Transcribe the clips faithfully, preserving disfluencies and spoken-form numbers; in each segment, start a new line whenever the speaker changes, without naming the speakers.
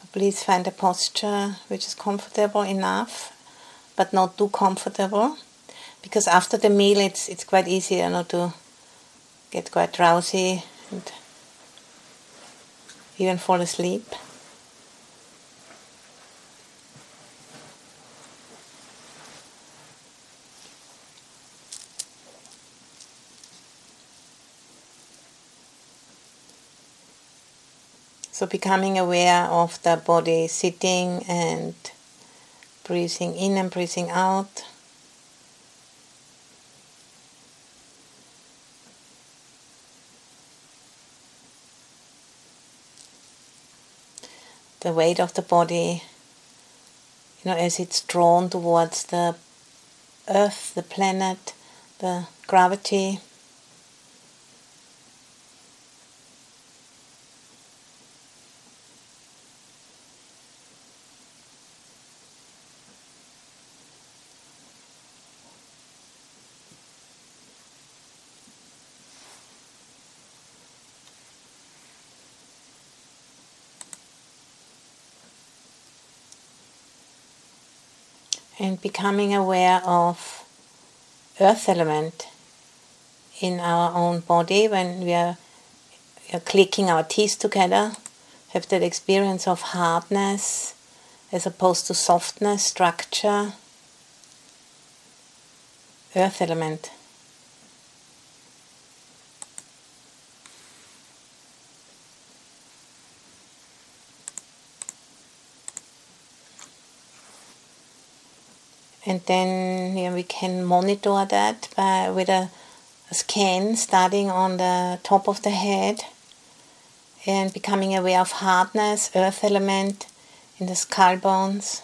Please find a posture which is comfortable enough, but not too comfortable, because after the meal it's it's quite easy, you know, to get quite drowsy and even fall asleep. So becoming aware of the body sitting and breathing in and breathing out. The weight of the body, you know, as it's drawn towards the earth, the planet, the gravity. And becoming aware of earth element in our own body when we are, are clicking our teeth together, have that experience of hardness as opposed to softness, structure, earth element. And then, you know, we can monitor that by with a, a scan starting on the top of the head and becoming aware of hardness, earth element in the skull bones.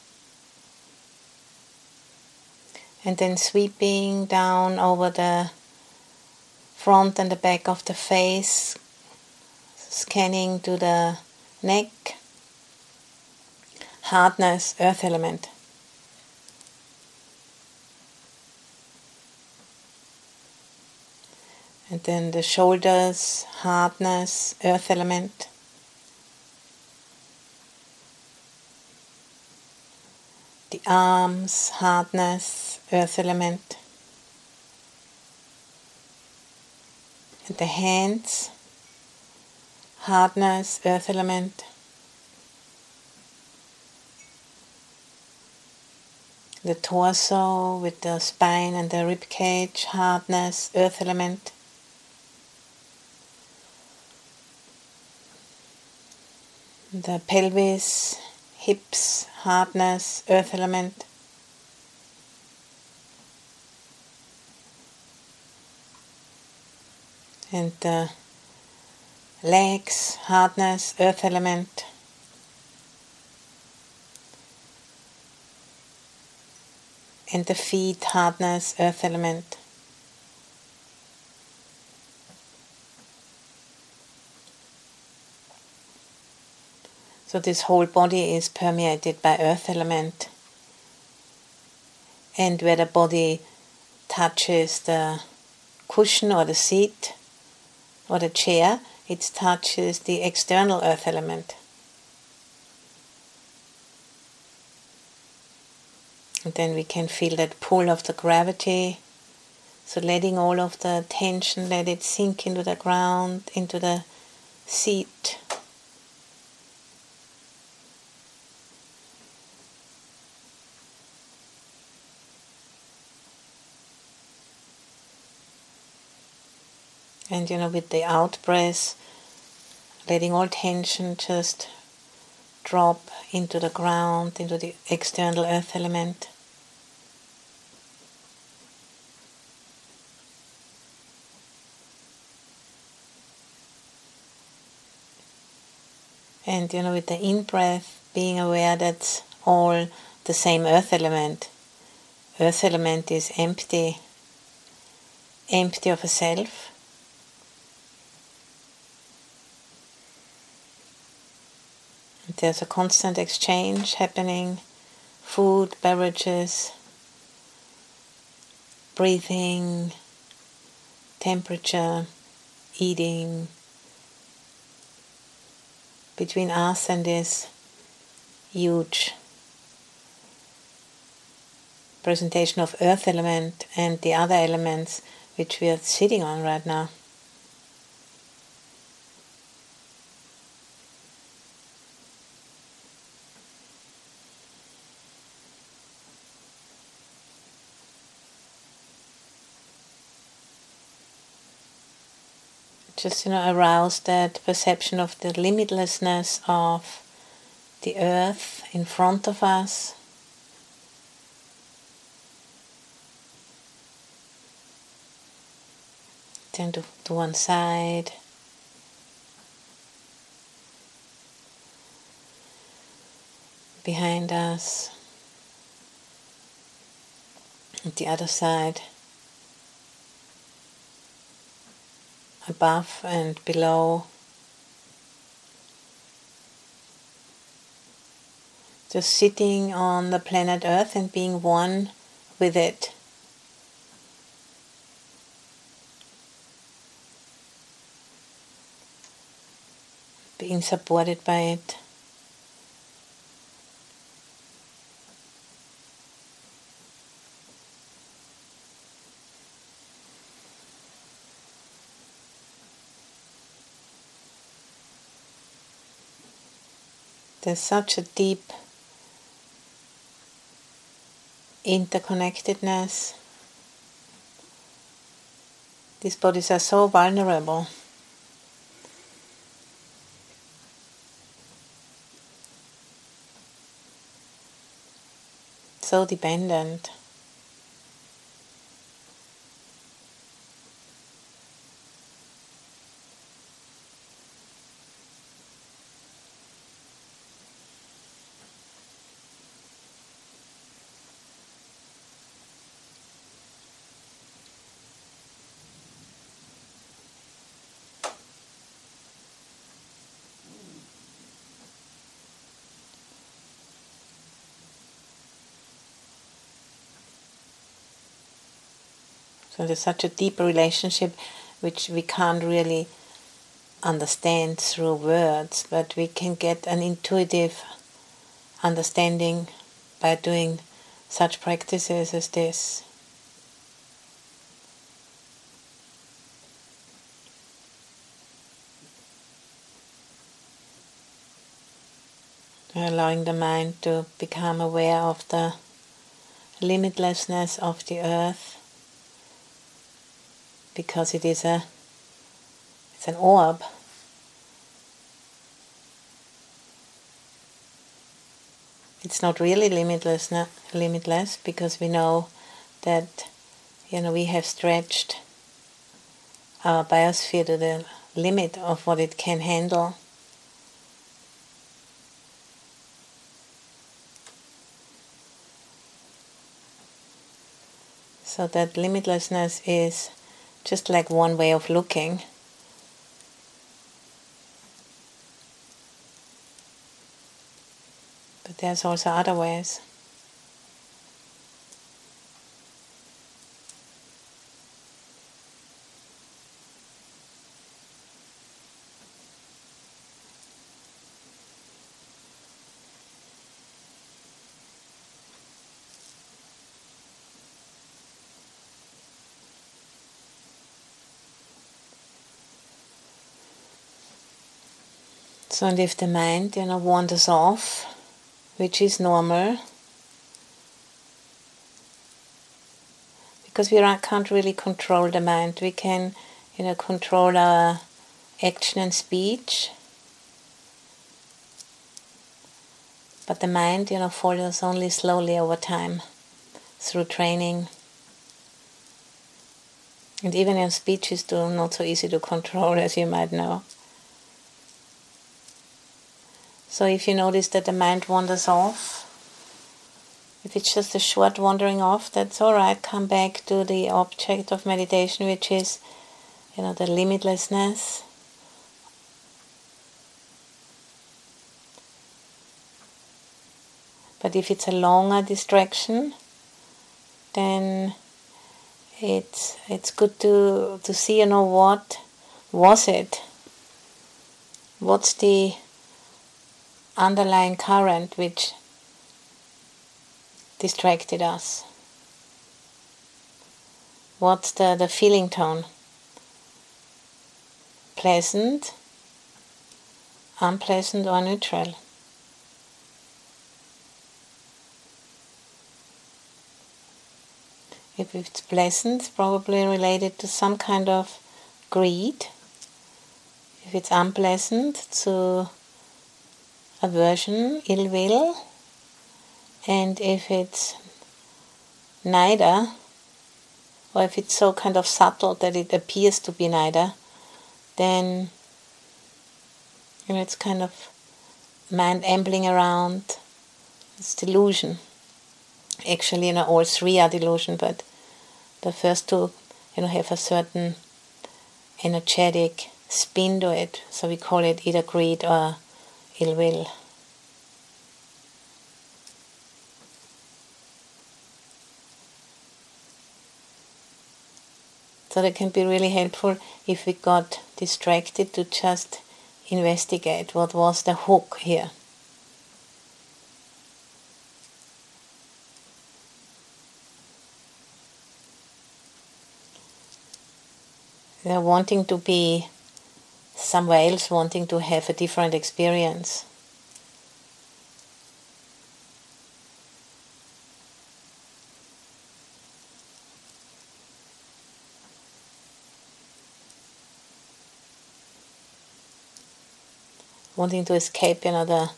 And then sweeping down over the front and the back of the face, scanning to the neck, hardness, earth element. And then the shoulders, hardness, earth element. The arms, hardness, earth element. And the hands, hardness, earth element. The torso with the spine and the rib cage, hardness, earth element. The pelvis, hips, hardness, earth element. And the legs, hardness, earth element. And the feet, hardness, earth element. So this whole body is permeated by earth element. And where the body touches the cushion or the seat or the chair, it touches the external earth element. And then we can feel that pull of the gravity. So letting all of the tension, let it sink into the ground, into the seat. And, you know, with the out breath, letting all tension just drop into the ground, into the external earth element. And, you know, with the in-breath, being aware that's all the same earth element. Earth element is empty, empty of a self. There's a constant exchange happening, food, beverages, breathing, temperature, eating, between us and this huge presentation of earth element and the other elements which we are sitting on right now. Just, you know, arouse that perception of the limitlessness of the earth in front of us. Then to, to one side. Behind us. And the other side. Above and below. Just sitting on the planet Earth and being one with it. Being supported by it. There's such a deep interconnectedness. These bodies are so vulnerable. So dependent. So there's such a deep relationship which we can't really understand through words, but we can get an intuitive understanding by doing such practices as this. Allowing the mind to become aware of the limitlessness of the earth, because it is a it's an orb. It's not really limitless, no, limitless, because we know that, you know, we have stretched our biosphere to the limit of what it can handle. So that limitlessness is just like one way of looking. But there's also other ways. So, and if the mind, you know, wanders off, which is normal, because we can't really control the mind. We can, you know, control our action and speech, but the mind, you know, follows only slowly over time through training. And even your speech is too, not so easy to control, as you might know. So if you notice that the mind wanders off, if it's just a short wandering off, that's all right. Come back to the object of meditation, which is, you know, the limitlessness. But if it's a longer distraction, then it's it's good to to see, you know, what was it? What's the underlying current which distracted us. What's the, the feeling tone? Pleasant, unpleasant, or neutral? If it's pleasant, it's probably related to some kind of greed. If it's unpleasant, to aversion, ill will. And if it's neither, or if it's so kind of subtle that it appears to be neither, then you know it's kind of mind ambling around. It's delusion. Actually, you know, all three are delusion, but the first two, you know, have a certain energetic spin to it. So we call it either greed or ill will. So that can be really helpful if we got distracted to just investigate what was the hook here. They're wanting to be somewhere else, wanting to have a different experience. Wanting to escape, you know, the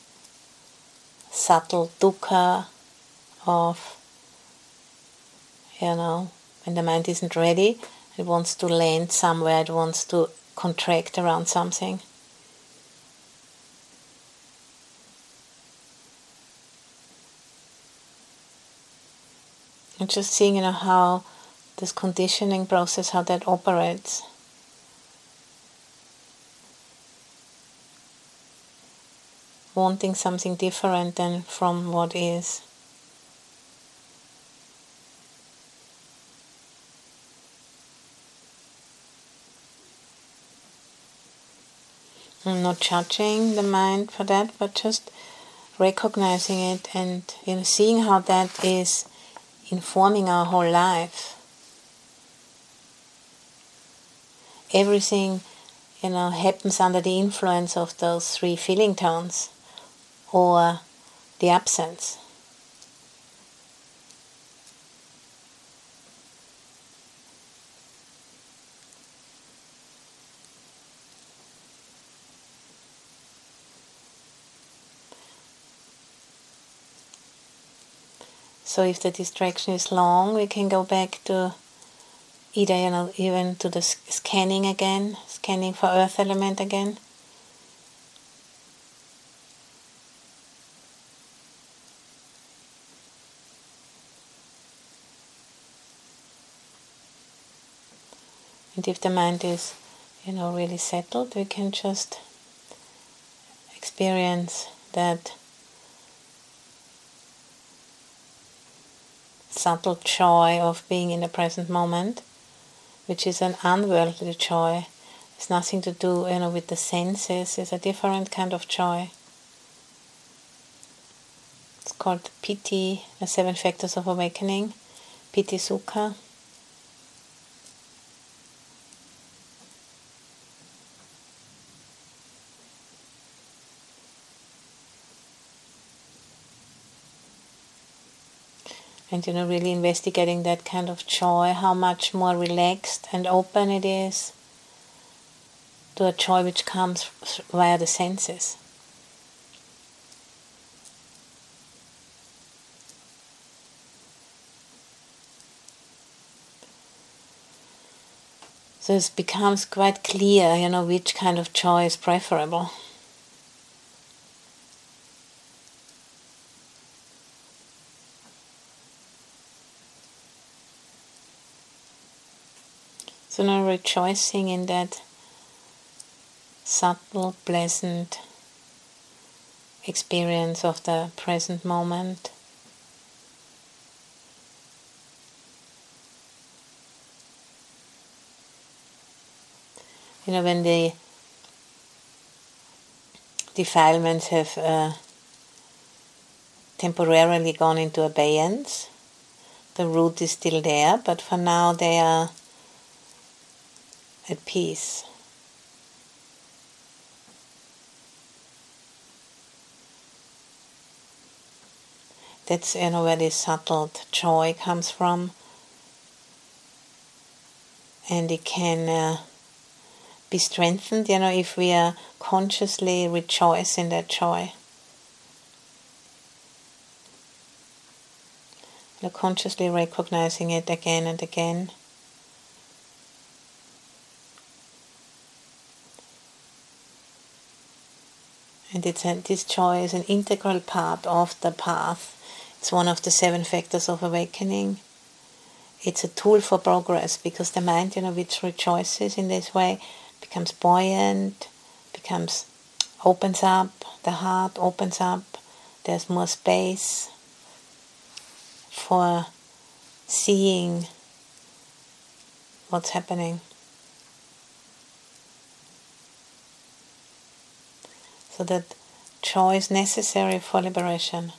subtle dukkha of, you know, when the mind isn't ready, it wants to land somewhere, it wants to contract around something. And just seeing, you know, how this conditioning process, how that operates. Wanting something different than from what is. I'm not judging the mind for that, but just recognizing it and, you know, seeing how that is informing our whole life. Everything, you know, happens under the influence of those three feeling tones or the absence. So if the distraction is long, we can go back to either, you know, even to the scanning again, scanning for earth element again. And if the mind is, you know, really settled, we can just experience that subtle joy of being in the present moment, which is an unworldly joy. It's nothing to do, you know, with the senses. It's a different kind of joy. It's called Piti, the Seven Factors of Awakening, Piti Sukha. And, you know, really investigating that kind of joy, how much more relaxed and open it is to a joy which comes via the senses. So it becomes quite clear, you know, which kind of joy is preferable. So now rejoicing in that subtle, pleasant experience of the present moment. You know, when the defilements have uh, temporarily gone into abeyance. The root is still there, but for now they are at peace. That's, you know, where this subtle joy comes from, and it can uh, be strengthened, you know, if we are consciously rejoice in that joy. You're consciously recognizing it again and again. And it's a, this joy is an integral part of the path. It's one of the seven factors of awakening. It's a tool for progress, because the mind, you know, which rejoices in this way becomes buoyant, becomes, opens up, the heart opens up, there's more space for seeing what's happening. So that joy is necessary for liberation.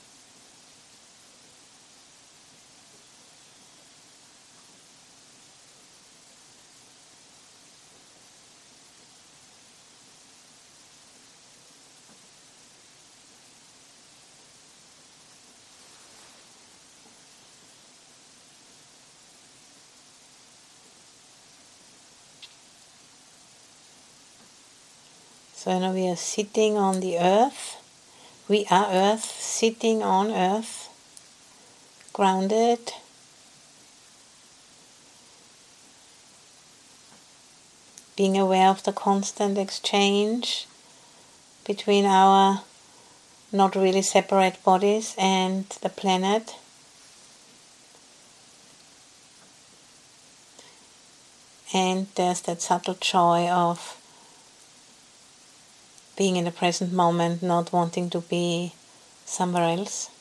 So now we are sitting on the earth. We are earth, sitting on earth, grounded. Being aware of the constant exchange between our not really separate bodies and the planet. And there's that subtle joy of being in the present moment, not wanting to be somewhere else.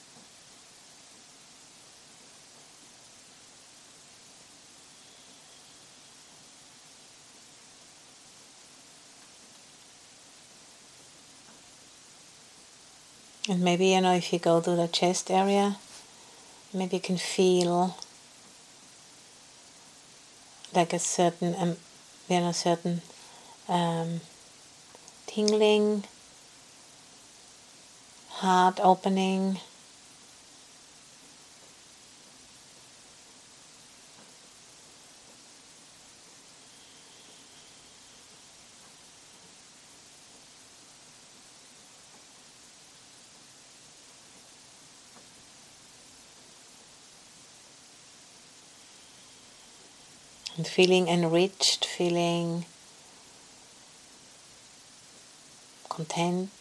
And maybe, you know, if you go to the chest area, maybe you can feel like a certain, um, you know, certain um, tingling, heart opening. And feeling enriched, feeling content.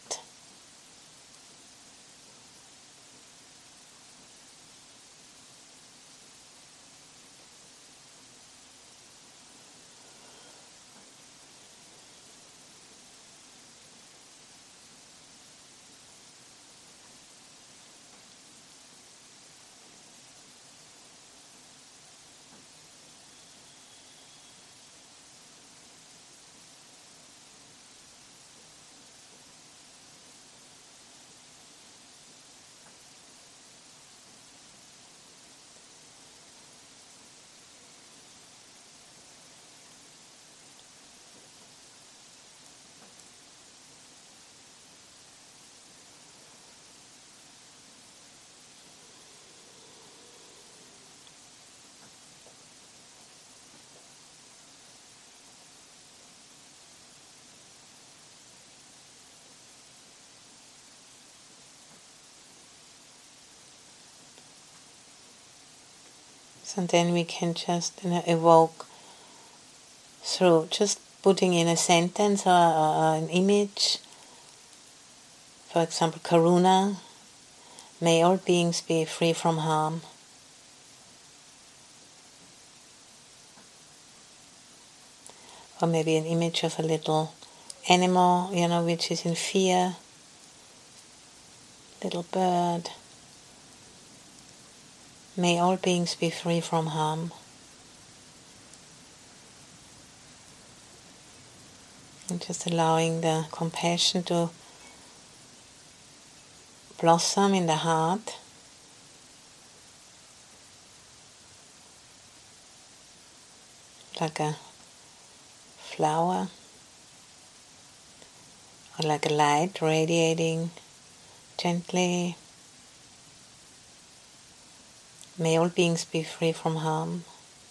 So then we can just, you know, evoke through just putting in a sentence or, or an image. For example, Karuna, may all beings be free from harm. Or maybe an image of a little animal, you know, which is in fear. Little bird. May all beings be free from harm. And just allowing the compassion to blossom in the heart, like a flower, or like a light radiating gently. May all beings be free from harm.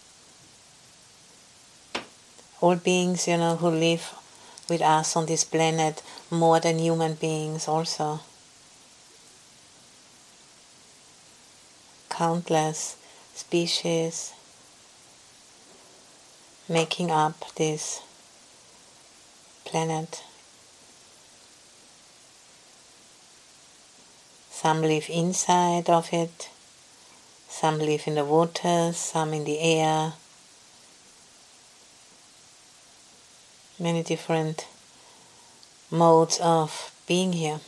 All beings, you know, who live with us on this planet, more than human beings also. Countless species making up this planet. Some live inside of it, some live in the waters, some in the air. Many different modes of being here.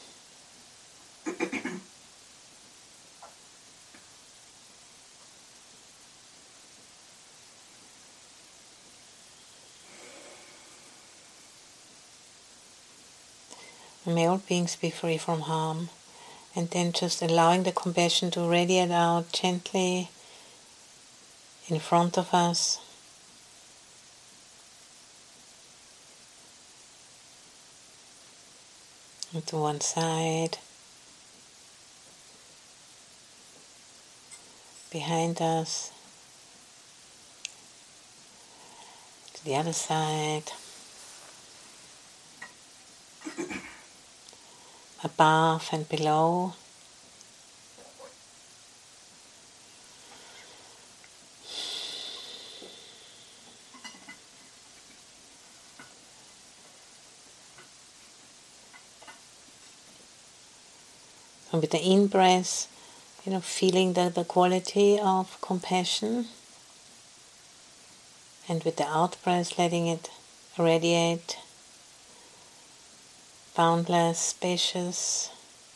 May all beings be free from harm. And then just allowing the compassion to radiate out gently in front of us. And to one side, behind us, to the other side, above and below. And with the in-breath, you know, feeling the, the quality of compassion. And with the out-breath, letting it radiate, boundless, spacious.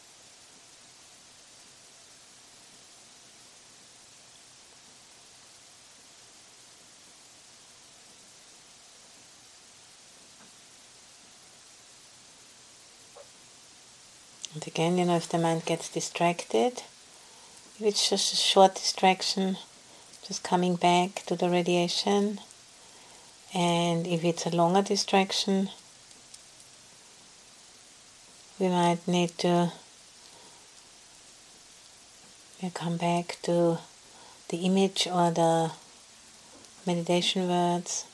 And again, you know, if the mind gets distracted, if it's just a short distraction, just coming back to the radiation. And if it's a longer distraction, we might need to you know, come back to the image or the meditation words.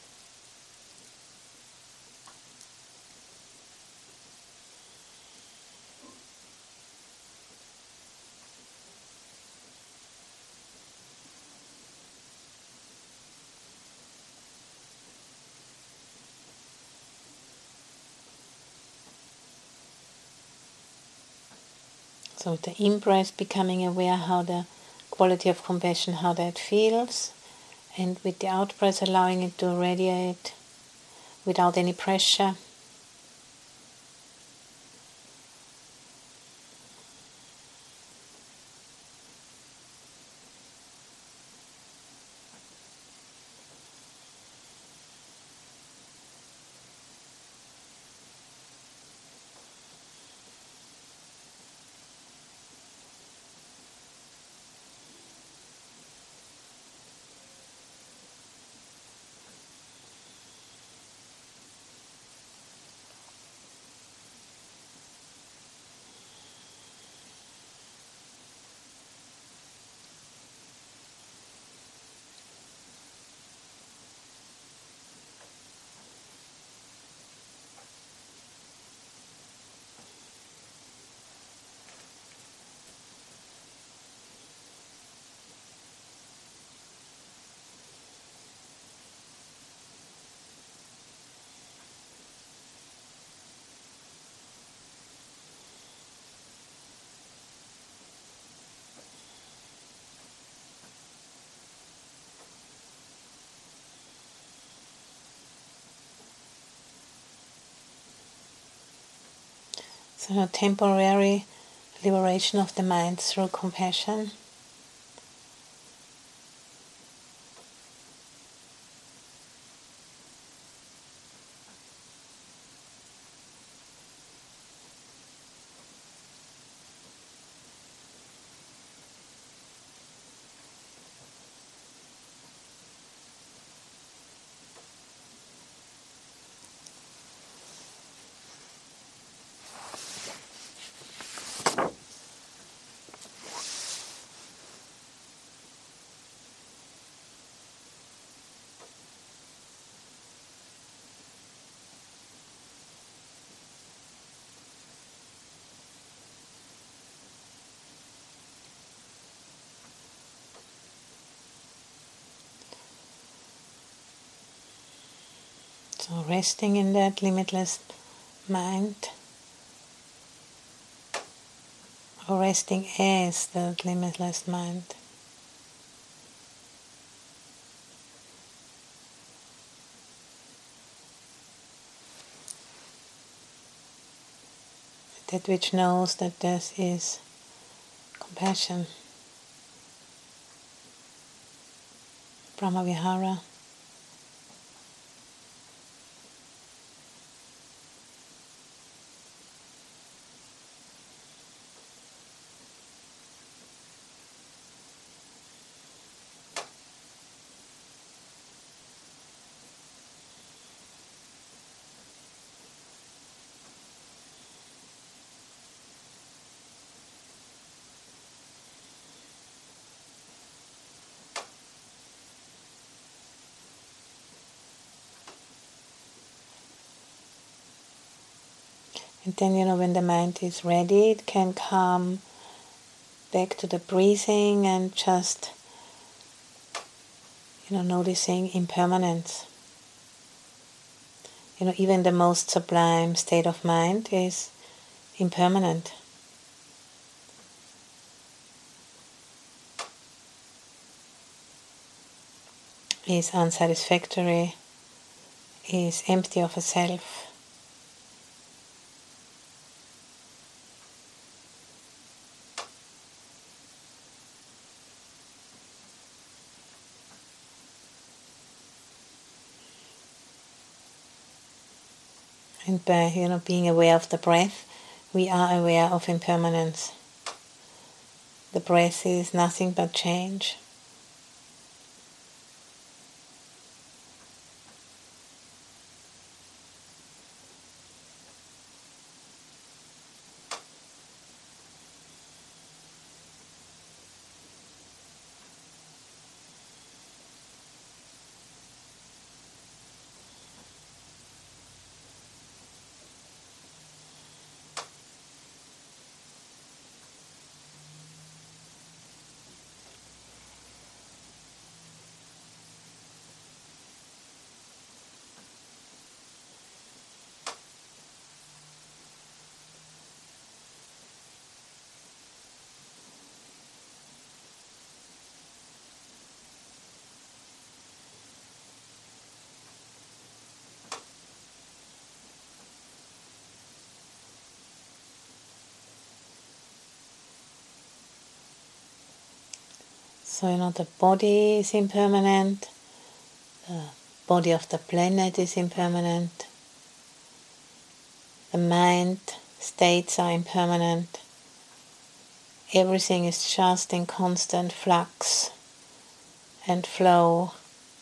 So with the in-breath, becoming aware how the quality of compassion, how that feels. And with the out-breath, allowing it to radiate without any pressure. So temporary liberation of the mind through compassion. So resting in that limitless mind, or resting as that limitless mind. That which knows that this is compassion, Brahmavihara. And then, you know, when the mind is ready, it can come back to the breathing and just, you know, noticing impermanence. You know, even the most sublime state of mind is impermanent. Is unsatisfactory, is empty of a self. And by, you know, being aware of the breath, we are aware of impermanence. The breath is nothing but change. So, you know, the body is impermanent, the body of the planet is impermanent, the mind states are impermanent, everything is just in constant flux and flow.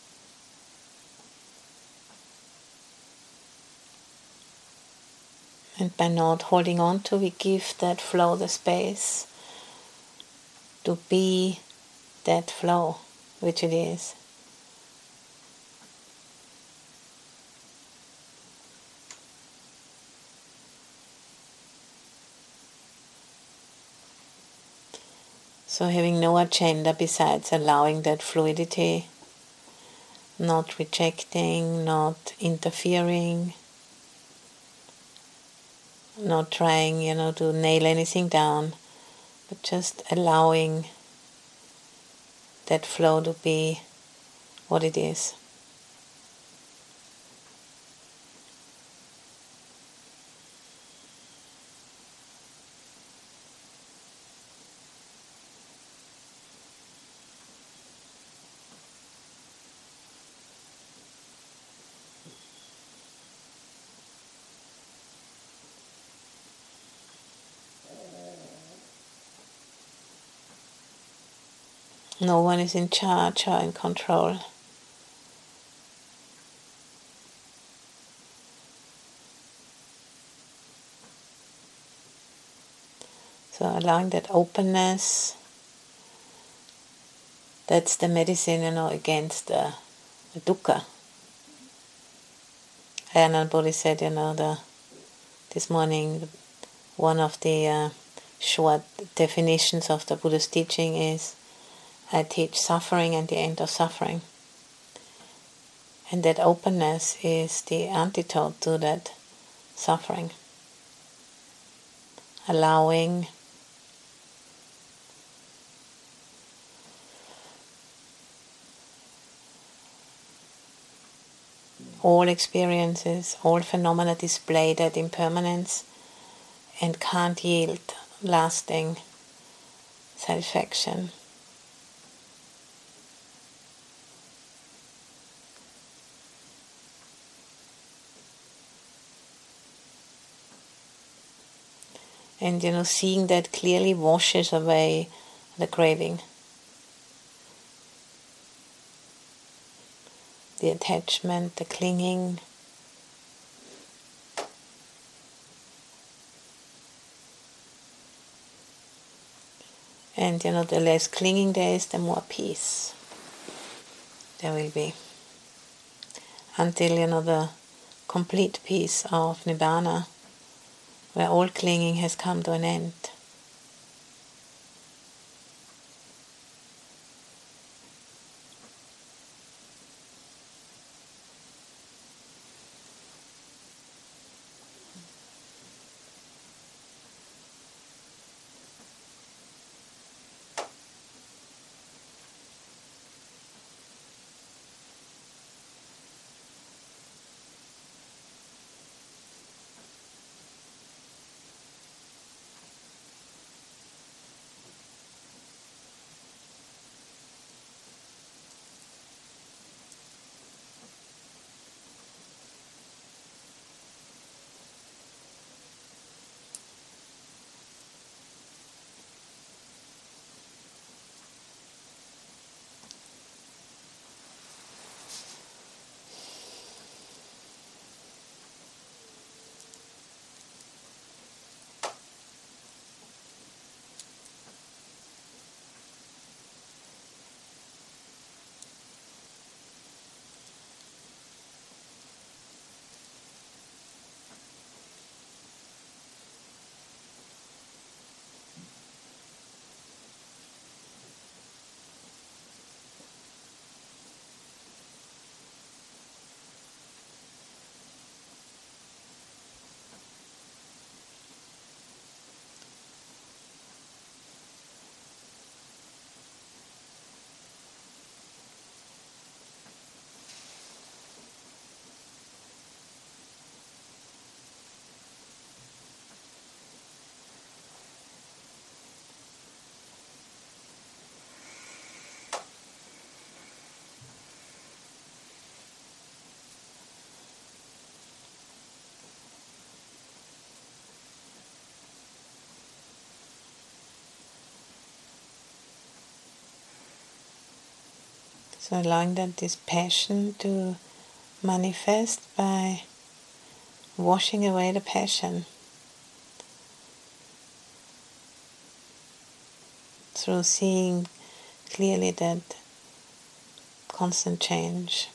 And by not holding on to, we give that flow the space to be that flow, which it is. So having no agenda besides allowing that fluidity, not rejecting, not interfering, not trying, you know, to nail anything down, but just allowing that flow to be what it is. No one is in charge or in control. So allowing that openness, that's the medicine, you know, against the, the dukkha. Ayanan Bodhi said, you know, the, this morning, one of the uh, short definitions of the Buddha's teaching is, I teach suffering and the end of suffering. And that openness is the antidote to that suffering. Allowing all experiences, all phenomena display that impermanence and can't yield lasting satisfaction. And you know, seeing that clearly washes away the craving, the attachment, the clinging. And you know, the less clinging there is, the more peace there will be. Until, you know, the complete peace of Nibbana, where all clinging has come to an end. So allowing that this passion to manifest by washing away the passion through seeing clearly that constant change.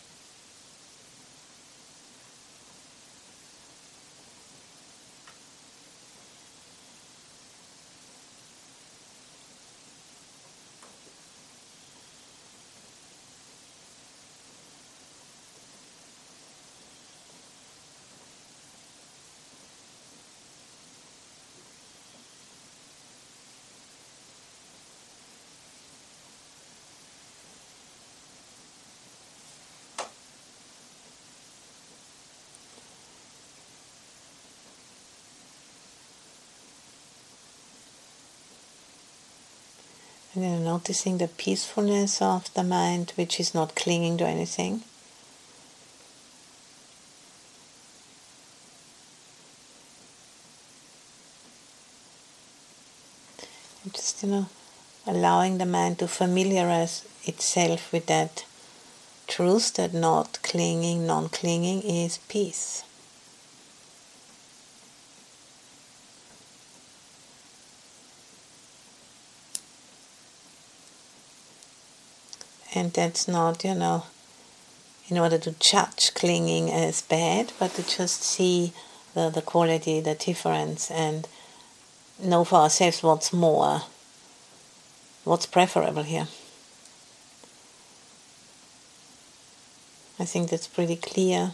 And then noticing the peacefulness of the mind, which is not clinging to anything. And just, you know, allowing the mind to familiarize itself with that truth that not clinging, non-clinging is peace. And that's not, you know, in order to judge clinging as bad, but to just see the, the quality, the difference, and know for ourselves what's more, what's preferable here. I think that's pretty clear.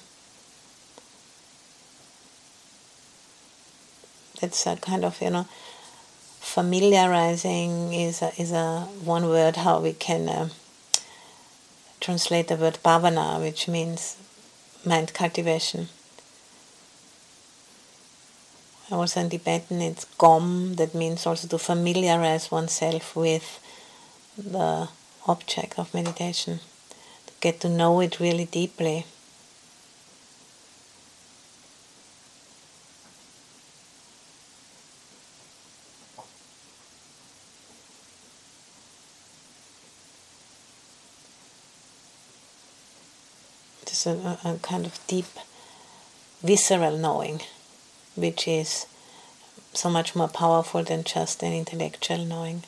That's a kind of, you know, familiarizing is a, is a one word how we can uh, translate the word bhavana, which means mind cultivation. Also in Tibetan it's gom, that means also to familiarize oneself with the object of meditation, to get to know it really deeply. It's a, a kind of deep, visceral knowing, which is so much more powerful than just an intellectual knowing.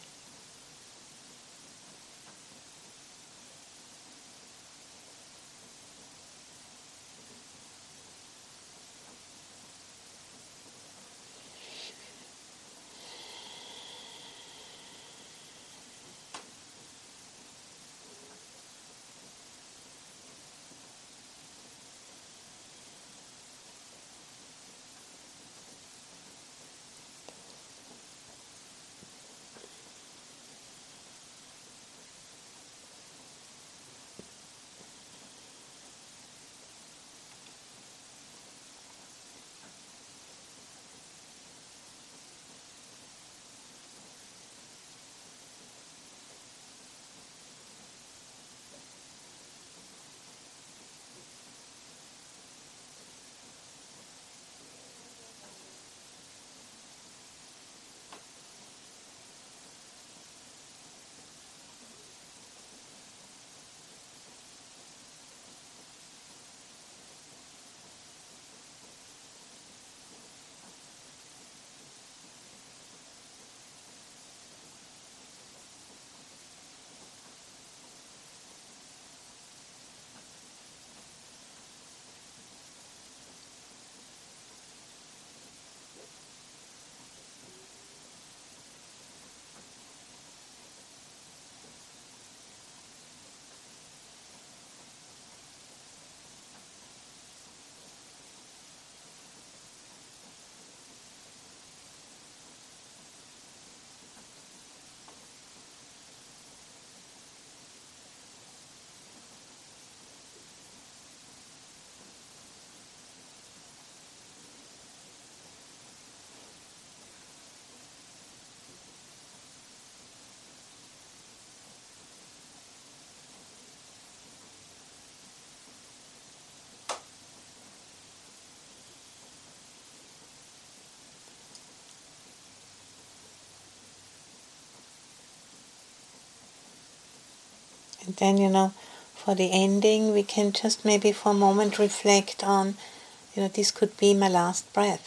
And then, you know, for the ending, we can just maybe for a moment reflect on, you know, this could be my last breath.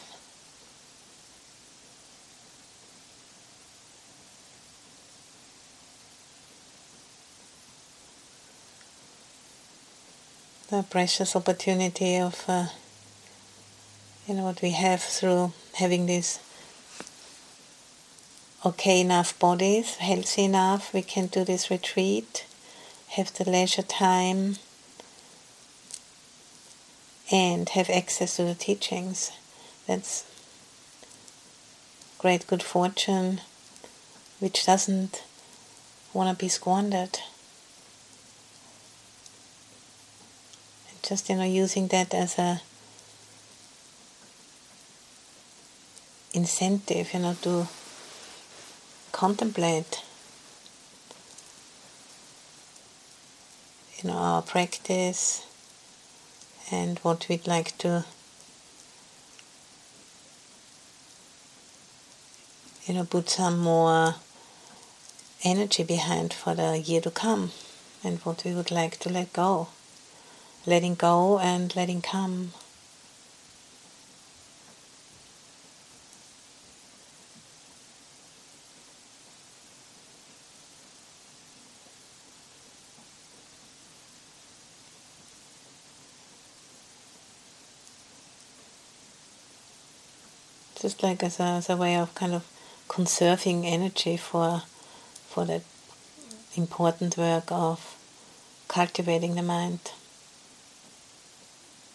The precious opportunity of, uh, you know, what we have through having these okay enough bodies, healthy enough, we can do this retreat, have the leisure time, and have access to the teachings. That's great good fortune, which doesn't want to be squandered. And just, you know, using that as a incentive, you know, to contemplate, you know, our practice and what we'd like to, you know, put some more energy behind for the year to come, and what we would like to let go. Letting go and letting come. Just like as a, as a way of kind of conserving energy for for that important work of cultivating the mind.